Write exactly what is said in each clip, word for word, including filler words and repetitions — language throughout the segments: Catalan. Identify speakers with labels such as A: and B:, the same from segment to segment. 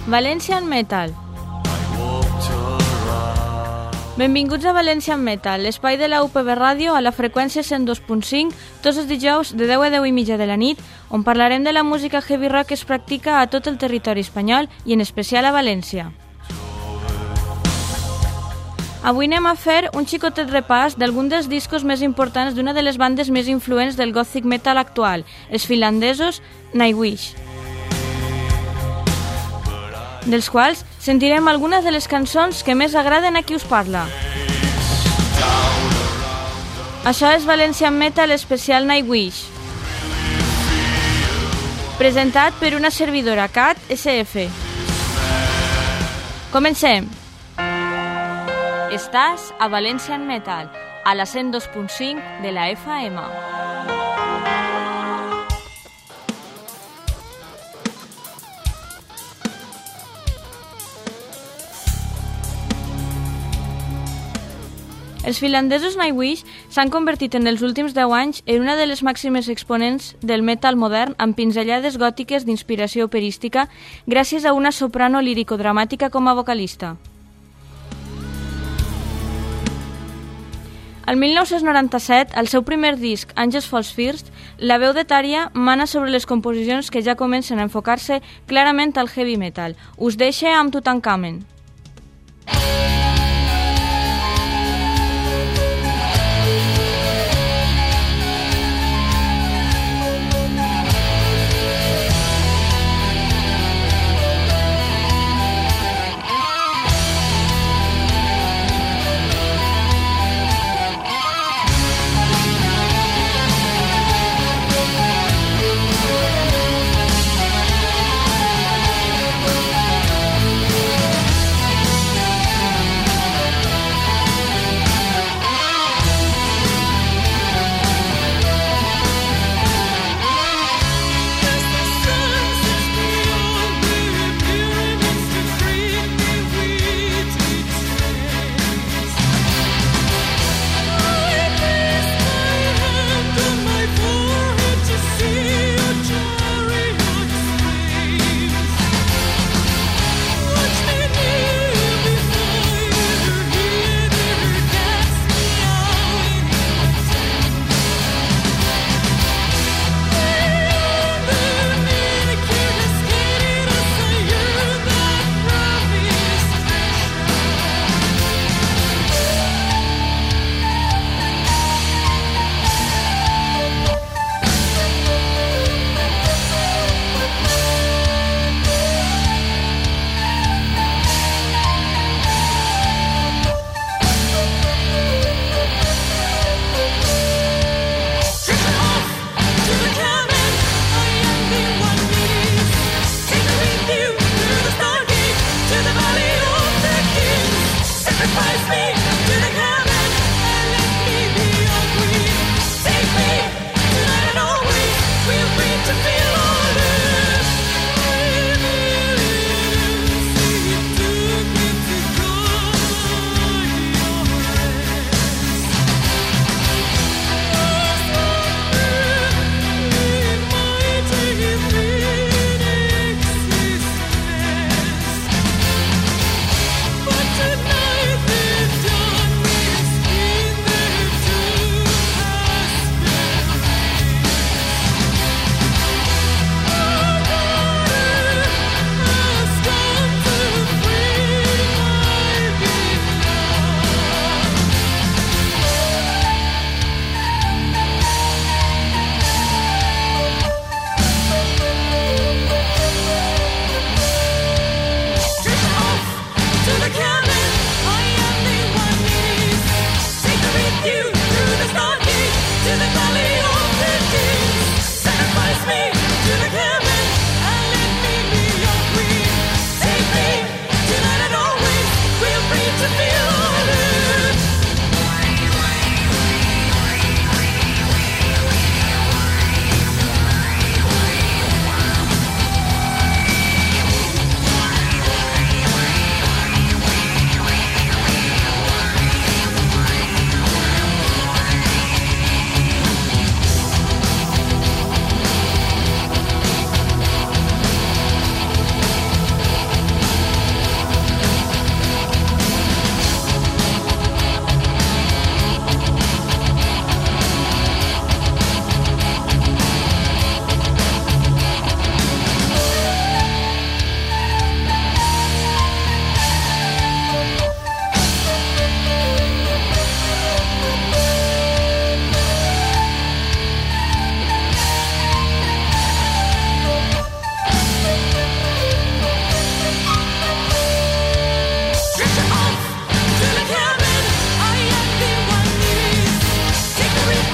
A: Valencian Metal. Benvinguts a Valencian Metal, l'espai de la U P B Ràdio a la freqüència cent dos punt cinc, tots els dijous de deu a deu i mitja de la nit, on parlarem de la música heavy rock que es practica a tot el territori espanyol i en especial a València. Avui anem a fer un xicotet repàs d'algun dels discos més importants d'una de les bandes més influents del gothic metal actual, els finlandesos Nightwish, dels quals sentirem algunes de les cançons que més agraden a qui us parla. Això és Valencian Metal especial Nightwish, presentat per una servidora Cat S F. Comencem! Estàs a Valencian Metal, a la cent dos punt cinc de la F M. Els finlandesos Nightwish s'han convertit en els últims deu anys en una de les màximes exponents del metal modern amb pinzellades gòtiques d'inspiració operística gràcies a una soprano lírico-dramàtica com a vocalista. El mil nou-cents noranta-set, al seu primer disc, Angels Falls First, la veu de Tarja mana sobre les composicions que ja comencen a enfocar-se clarament al heavy metal. Us deixe amb Tutankhamen.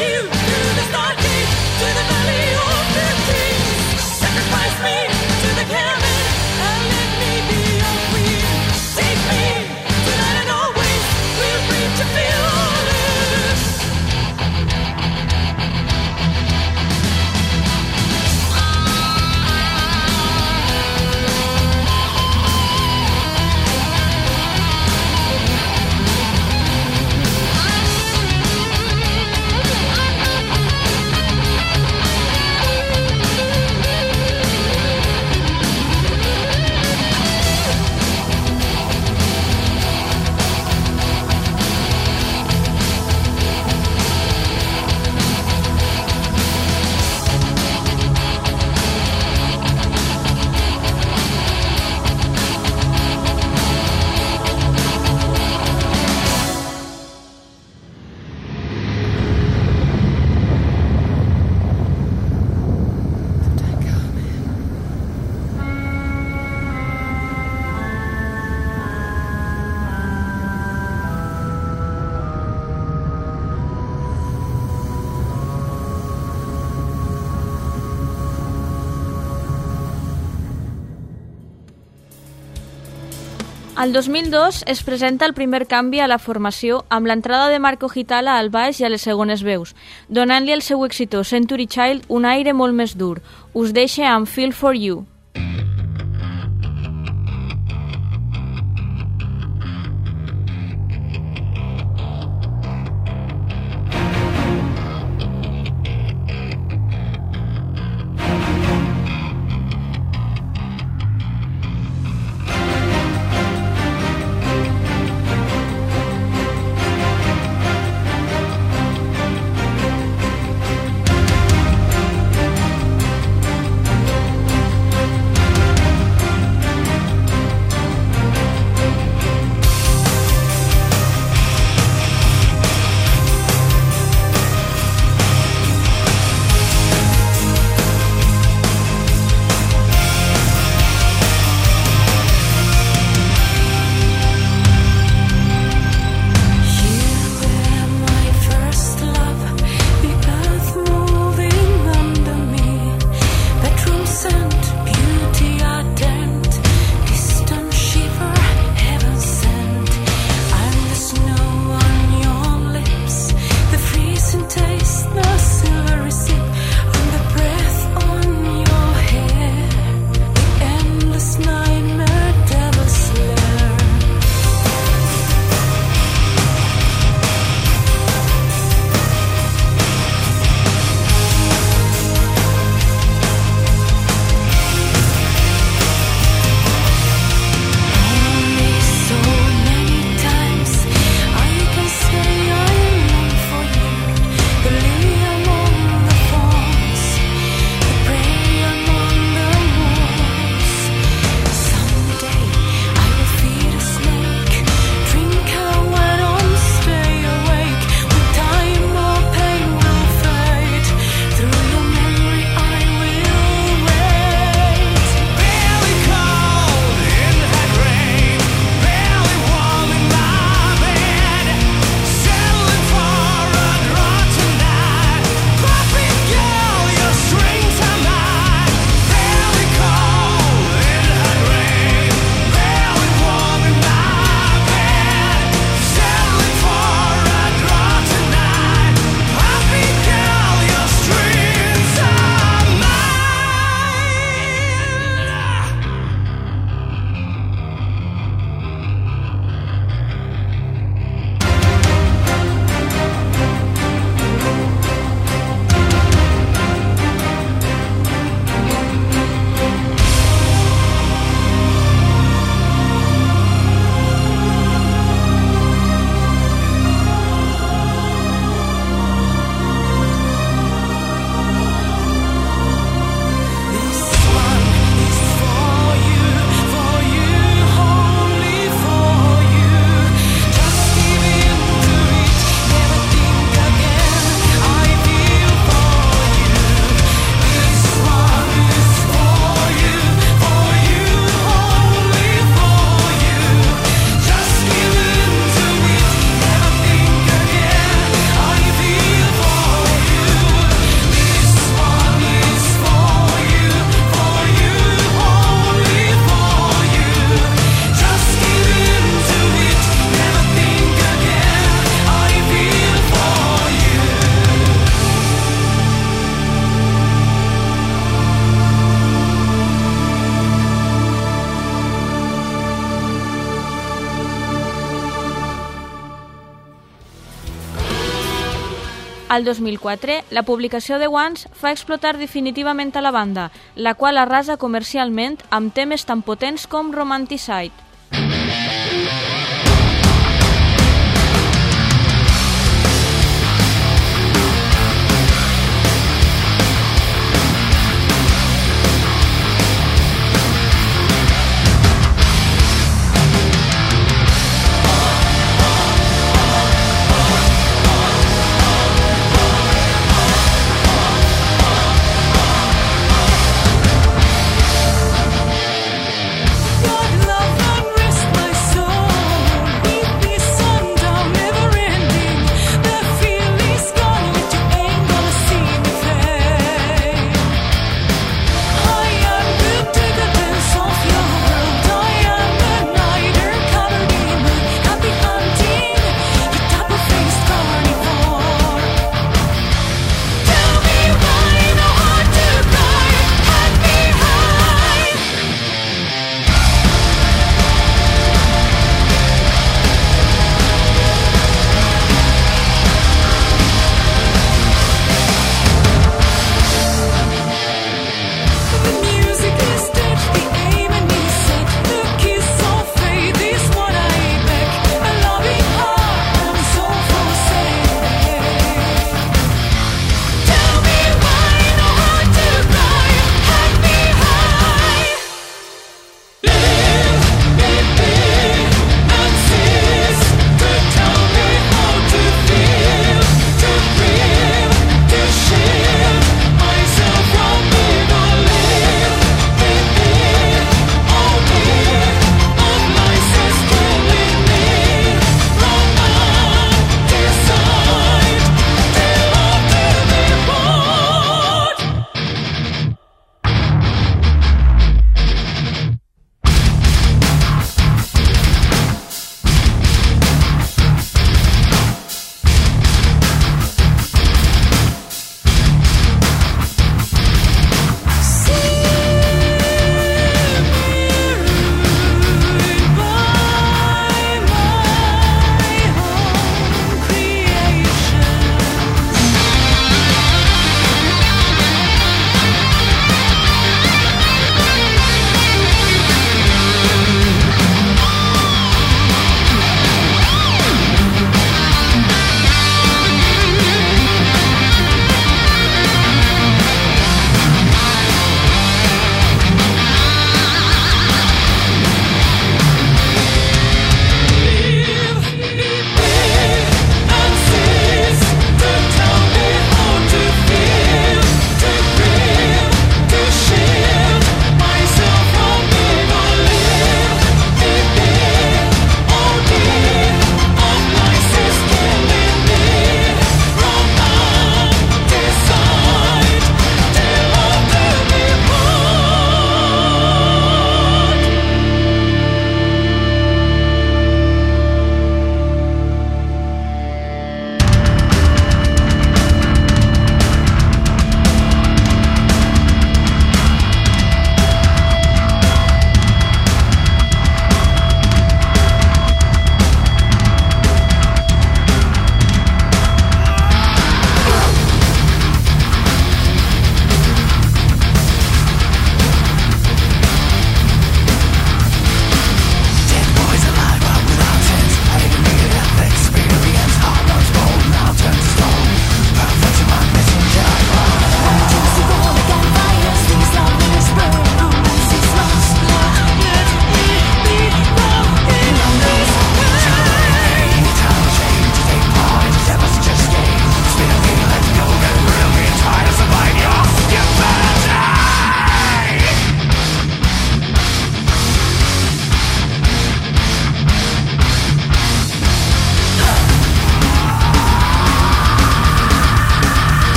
A: Al dos mil dos es presenta el primer canvi a la formació amb l'entrada de Marco Hitala al baix i a les segones veus, donant-li al seu exitós Century Child un aire molt més dur. Us deixa amb Feel for You. Al dos mil quatre, la publicació de Once fa explotar definitivament a la banda, la qual arrasa comercialment amb temes tan potents com Romanticide.
B: Love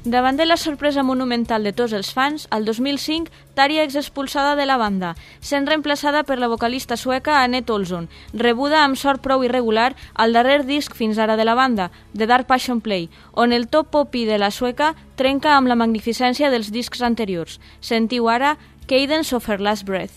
A: Davant de la sorpresa monumental de tots els fans, al dos mil cinc, Tarja és expulsada de la banda, sent reemplaçada per la vocalista sueca Anette Olsson, rebuda amb sort prou irregular al darrer disc fins ara de la banda, The Dark Passion Play, on el top popi de la sueca trenca amb la magnificència dels discs anteriors. Sentiu ara Cadence of Her Last Breath.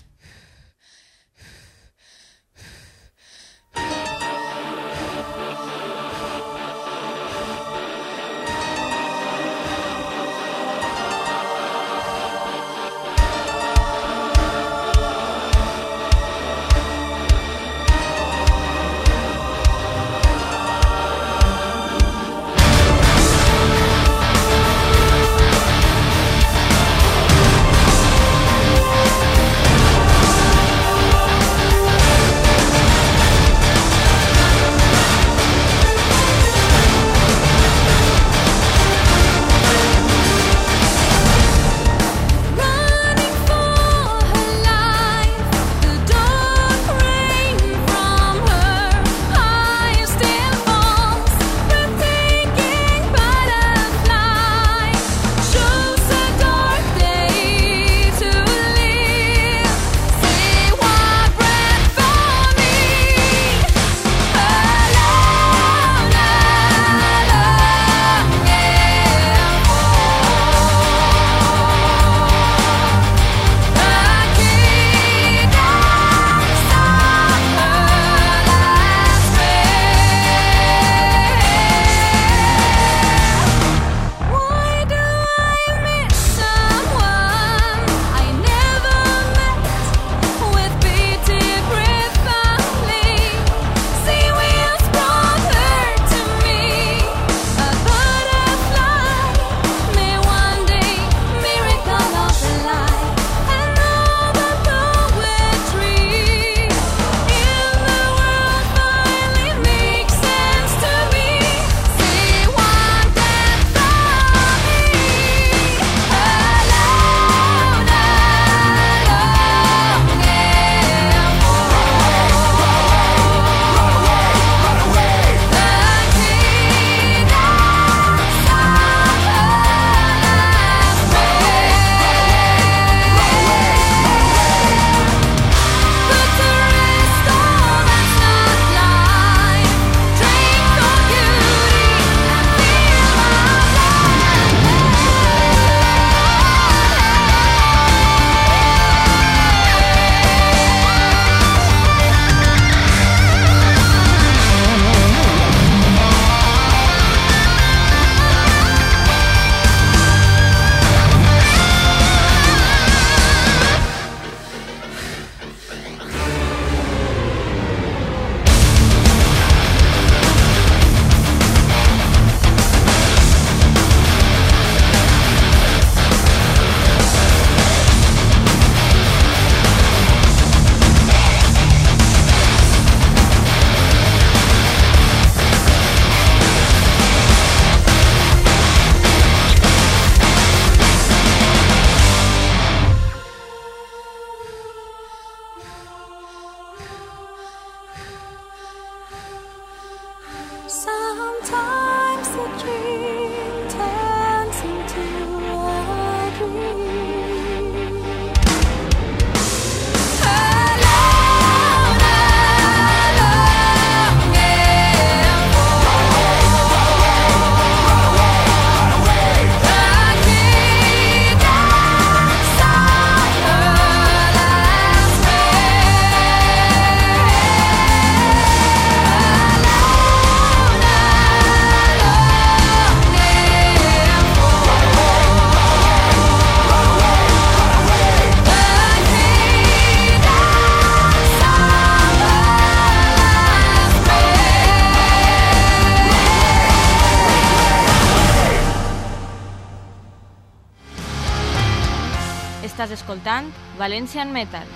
A: Estàs escoltant Valencian Metal.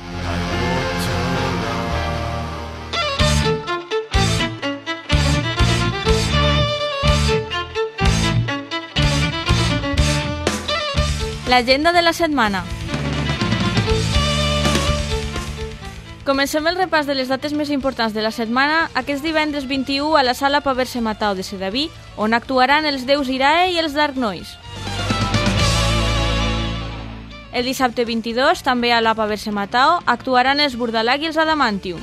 A: L'agenda de la setmana. Comencem el repàs de les dates més importants de la setmana aquest divendres vint-i-u a la sala Paverse Matao de Sedaví, on actuaran els Deus Irae i els Dark Noise. El dissabte vint-i-dos, també a la Paverse Matao, actuaran els Burdalag i els Adamantium.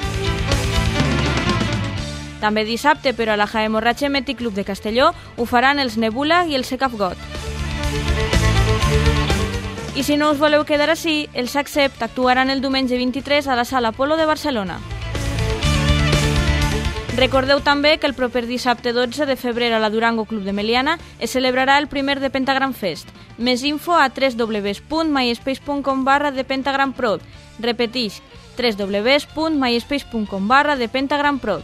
A: També dissabte, però a la Jaemorratxe Mètic Club de Castelló, ho faran els Nebula i el Secafgot. I si no us voleu quedar així, els Accept actuaran el diumenge vint-i-tres a la Sala Apolo de Barcelona. Recordeu també que el proper dissabte dotze de febrer a la Durango Club de Meliana es celebrarà el primer The Pentagram Fest. Més info a w w w punt myspace punt com barra The Pentagram Prod. Repetix, w w w punt myspace punt com barra The Pentagram Prod.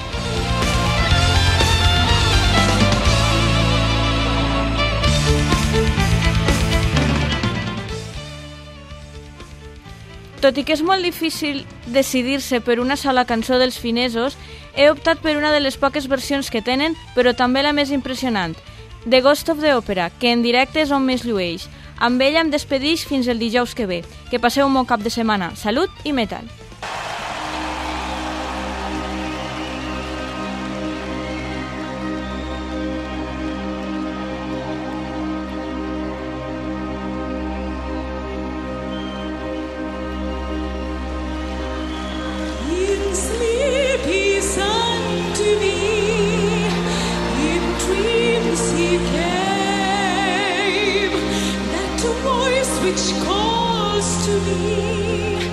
A: Tot i que és molt difícil decidir-se per una sola cançó dels finesos, he optat per una de les poques versions que tenen, però també la més impressionant, The Ghost of the Opera, que en directe és on més llueix. Amb ella em despedix fins el dijous que ve. Que passeu un bon cap de setmana. Salut i metal!
B: Which calls to me.